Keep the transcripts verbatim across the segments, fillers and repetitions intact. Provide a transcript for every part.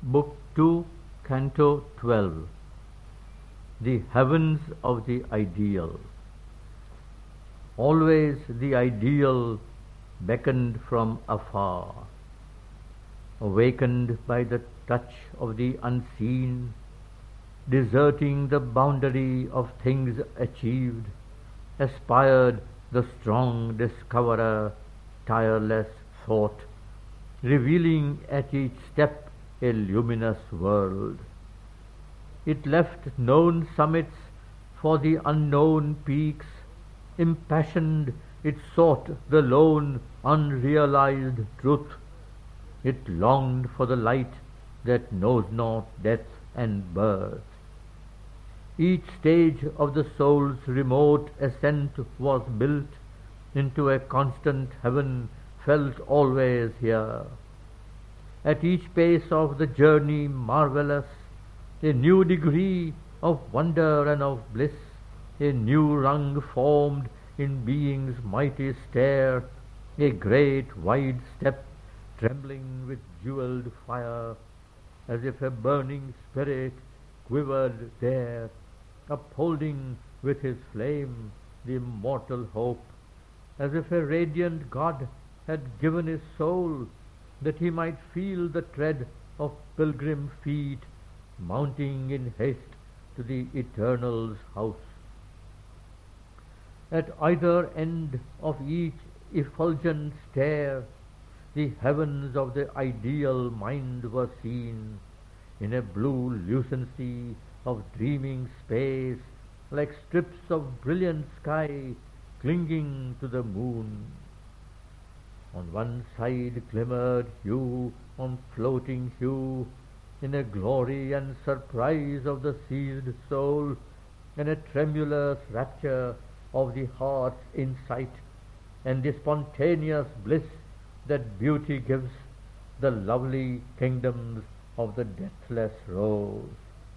Book two, Canto twelve. The Heavens of the Ideal. Always the ideal beckoned from afar, awakened by the touch of the unseen, deserting the boundary of things achieved, aspired the strong discoverer, tireless thought, revealing at each step a luminous world. It left known summits for the unknown peaks, impassioned it sought the lone, unrealized truth. It longed for the light that knows not death and birth. Each stage of the soul's remote ascent was built into a constant heaven felt always here. At each pace of the journey marvelous, a new degree of wonder and of bliss, a new rung formed in being's mighty stair, a great wide step trembling with jeweled fire, as if a burning spirit quivered there, upholding with his flame the immortal hope, as if a radiant God had given his soul that he might feel the tread of pilgrim feet mounting in haste to the Eternal's house. At either end of each effulgent stair, the heavens of the ideal mind were seen, in a blue lucency of dreaming space, like strips of brilliant sky clinging to the moon. On one side glimmered hue on floating hue, in a glory and surprise of the seized soul, and a tremulous rapture of the heart's insight, and the spontaneous bliss that beauty gives, the lovely kingdoms of the deathless rose.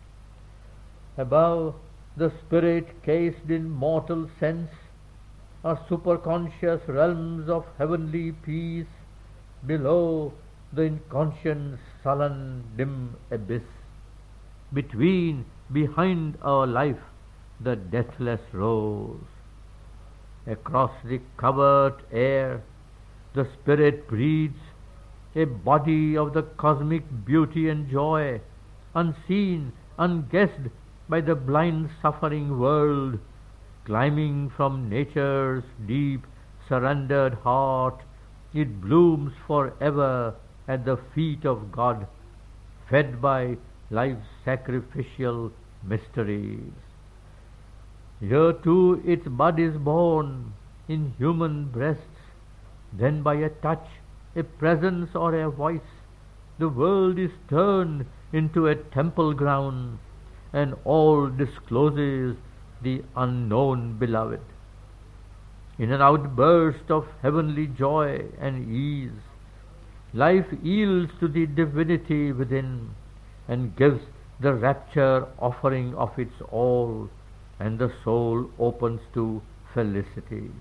Above, the spirit cased in mortal sense are superconscious realms of heavenly peace. Below, the inconscient's sullen dim abyss. Between, behind our life, the deathless rose. Across the covert air, the spirit breathes a body of the cosmic beauty and joy, unseen, unguessed by the blind suffering world, climbing from nature's deep surrendered heart. It blooms forever at the feet of God, fed by life's sacrificial mysteries. Here too its bud is born in human breasts, then by a touch, a presence or a voice, the world is turned into a temple ground, and all discloses the unknown beloved. In an outburst of heavenly joy and ease, life yields to the divinity within, and gives the rapture offering of its all, and the soul opens to felicity.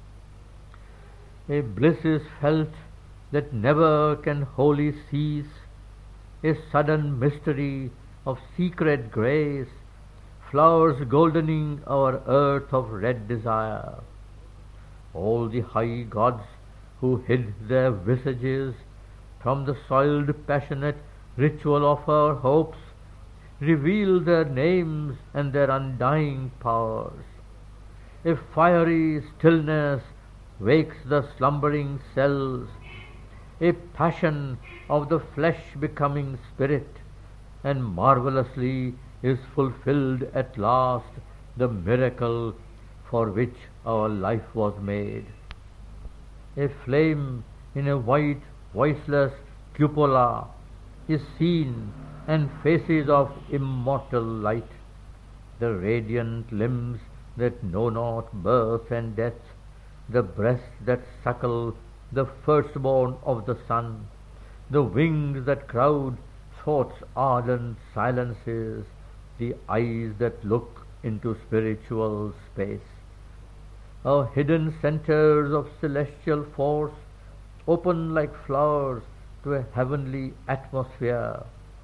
A bliss is felt that never can wholly cease, a sudden mystery of secret grace, flowers goldening our earth of red desire. All the high gods who hid their visages from the soiled passionate ritual of our hopes reveal their names and their undying powers. A fiery stillness wakes the slumbering cells, a passion of the flesh becoming spirit, and marvelously is fulfilled at last the miracle for which our life was made. A flame in a white, voiceless cupola is seen, and faces of immortal light, the radiant limbs that know not birth and death, the breasts that suckle the firstborn of the sun, the wings that crowd thought's ardent silences, the eyes that look into spiritual space. Our hidden centers of celestial force open like flowers to a heavenly atmosphere,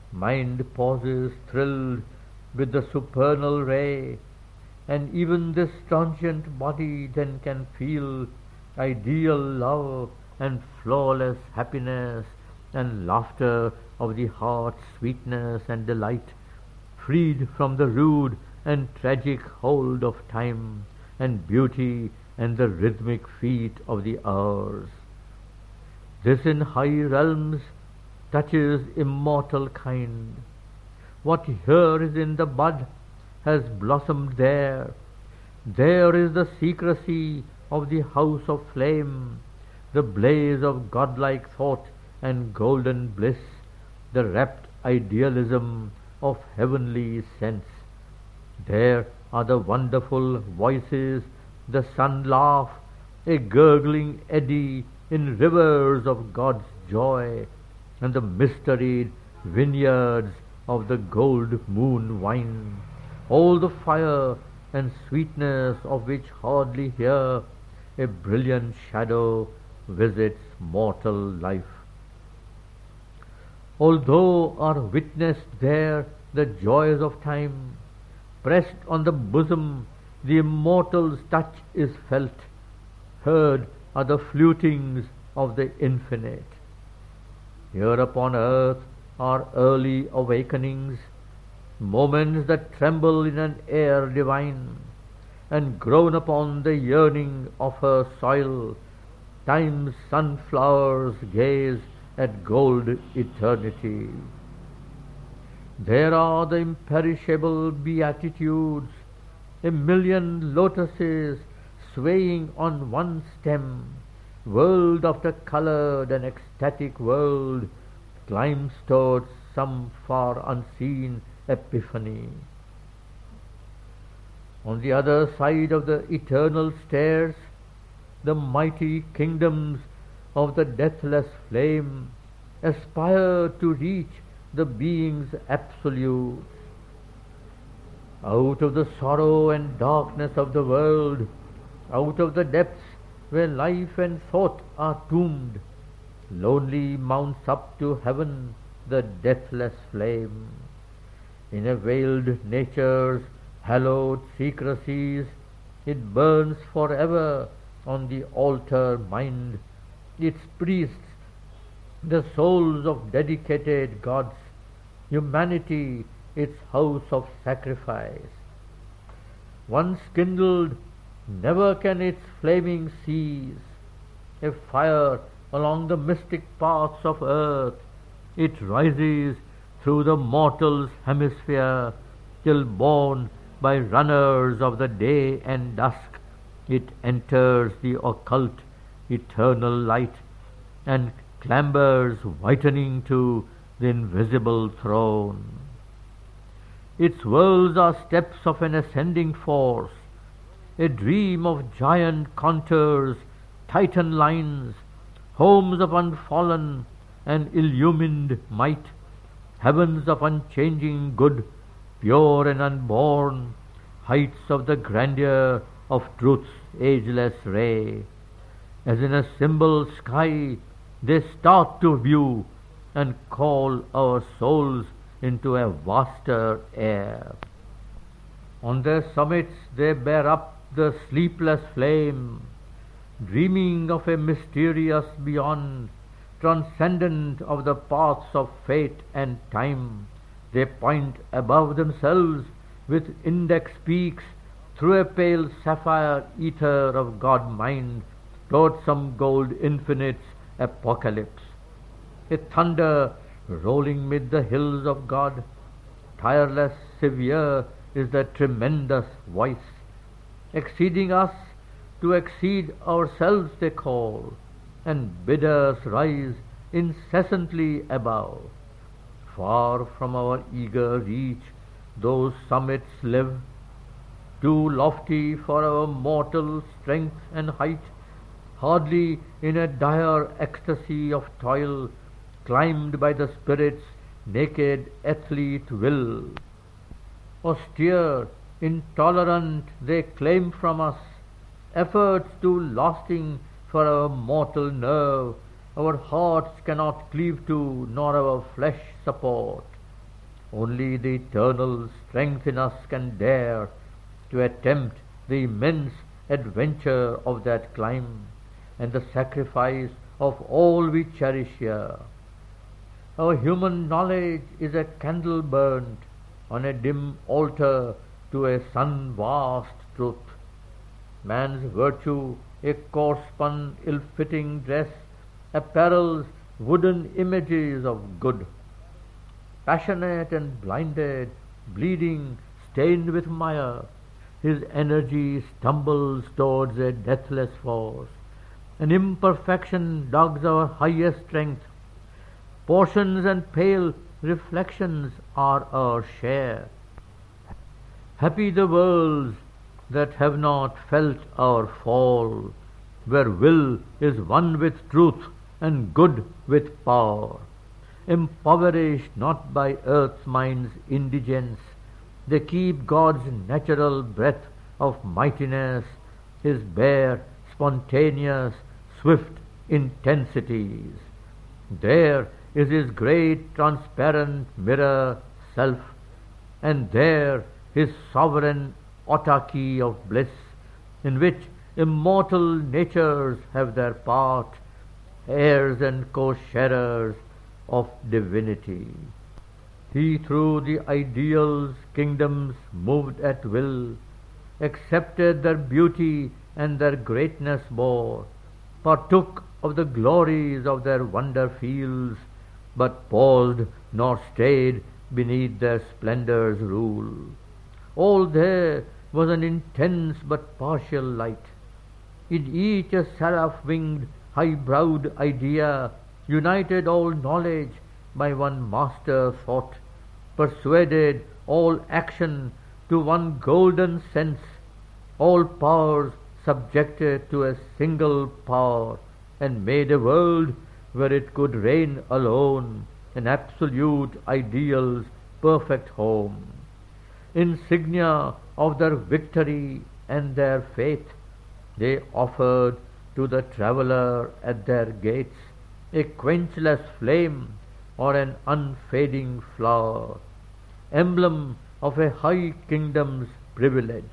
Mind pauses thrilled with the supernal ray, and even this transient body then can feel ideal love and flawless happiness and laughter of the heart's sweetness and delight, freed from the rude and tragic hold of time and beauty and the rhythmic feet of the hours. This in high realms touches immortal kind. What here is in the bud has blossomed there. There is the secrecy of the house of flame, the blaze of godlike thought and golden bliss, the rapt idealism of heavenly sense. There are the wonderful voices, the sun laugh, a gurgling eddy in rivers of God's joy, and the mysteried vineyards of the gold moon wine, all the fire and sweetness of which hardly here a brilliant shadow visits mortal life. Although are witnessed there the joys of time, pressed on the bosom the immortal's touch is felt, heard are the flutings of the infinite. Here upon earth are early awakenings, moments that tremble in an air divine, and grown upon the yearning of her soil, time's sunflowers gaze at gold eternity. There are the imperishable beatitudes, a million lotuses swaying on one stem, world after colored and ecstatic world climbs towards some far unseen epiphany. On the other side of the eternal stairs, the mighty kingdoms of the deathless flame aspire to reach the being's absolute. Out of the sorrow and darkness of the world, out of the depths where life and thought are tombed, lonely mounts up to heaven the deathless flame. In a veiled nature's hallowed secrecies, it burns forever on the altar mind, its priests, the souls of dedicated gods, humanity, its house of sacrifice. Once kindled, never can its flaming cease. A fire along the mystic paths of earth, it rises through the mortal's hemisphere, till borne by runners of the day and dusk, it enters the occult, eternal light, and clambers whitening to the invisible throne. Its worlds are steps of an ascending force, a dream of giant contours, titan lines, homes of unfallen and illumined might, heavens of unchanging good, pure and unborn, heights of the grandeur of truth's ageless ray. As in a symbol sky they start to view and call our souls into a vaster air. On their summits they bear up the sleepless flame, dreaming of a mysterious beyond, transcendent of the paths of fate and time. They point above themselves with index peaks through a pale sapphire ether of God-mind towards some gold infinite's apocalypse. A thunder rolling mid the hills of God, tireless, severe is the tremendous voice. Exceeding us, to exceed ourselves they call, and bid us rise incessantly above. Far from our eager reach those summits live, too lofty for our mortal strength and height, hardly in a dire ecstasy of toil, climbed by the spirit's naked athlete will. Austere, intolerant, they claim from us efforts too lasting for our mortal nerve, our hearts cannot cleave to, nor our flesh support. Only the eternal strength in us can dare to attempt the immense adventure of that climb, and the sacrifice of all we cherish here. Our human knowledge is a candle burnt on a dim altar to a sun vast truth. Man's virtue a coarse-spun, ill-fitting dress apparels wooden images of good. Passionate and blinded, bleeding, stained with mire, his energy stumbles towards a deathless force. An imperfection dogs our highest strength. Portions and pale reflections are our share. Happy the worlds that have not felt our fall, where will is one with truth and good with power. Impoverished not by earth's mind's indigence, they keep God's natural breath of mightiness, his bare, spontaneous, swift intensities. There is his great transparent mirror self, and there his sovereign autarky of bliss, in which immortal natures have their part, heirs and co-sharers of divinity. He through the ideal's kingdoms moved at will, accepted their beauty and their greatness bore, partook of the glories of their wonder fields, but paused nor stayed beneath their splendor's rule. All there was an intense but partial light. In each a seraph-winged, high-browed idea united all knowledge by one master thought, persuaded all action to one golden sense, all powers subjected to a single power, and made a world where it could reign alone, an absolute ideal's perfect home. Insignia of their victory and their faith, they offered to the traveller at their gates a quenchless flame or an unfading flower, emblem of a high kingdom's privilege,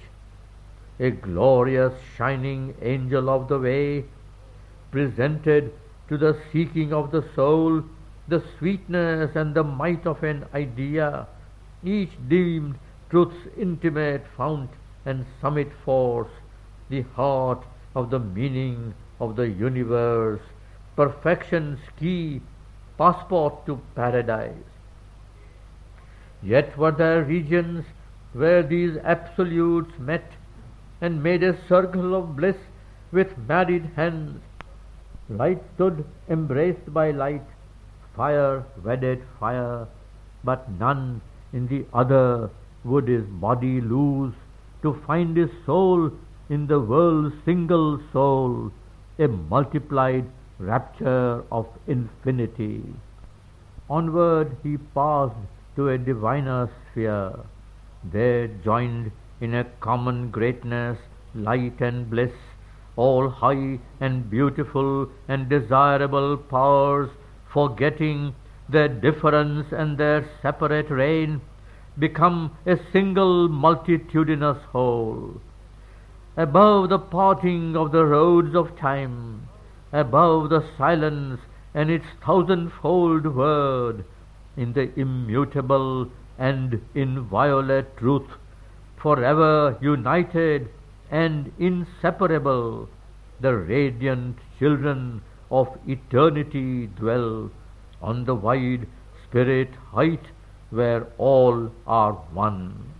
a glorious shining angel of the way, presented to the seeking of the soul the sweetness and the might of an idea, each deemed truth's intimate fount and summit force, the heart of the meaning of the universe, perfection's key, passport to paradise. Yet were there regions where these absolutes met and made a circle of bliss with married hands. Light stood embraced by light, fire wedded fire, but none in the other would his body lose to find his soul in the world's single soul, a multiplied rapture of infinity. Onward he passed to a diviner sphere. There joined in a common greatness, light and bliss, all high and beautiful and desirable powers, forgetting their difference and their separate reign, become a single multitudinous whole. Above the parting of the roads of time, above the silence and its thousandfold word, in the immutable and inviolate truth, forever united and inseparable, the radiant children of eternity dwell on the wide spirit height where all are one.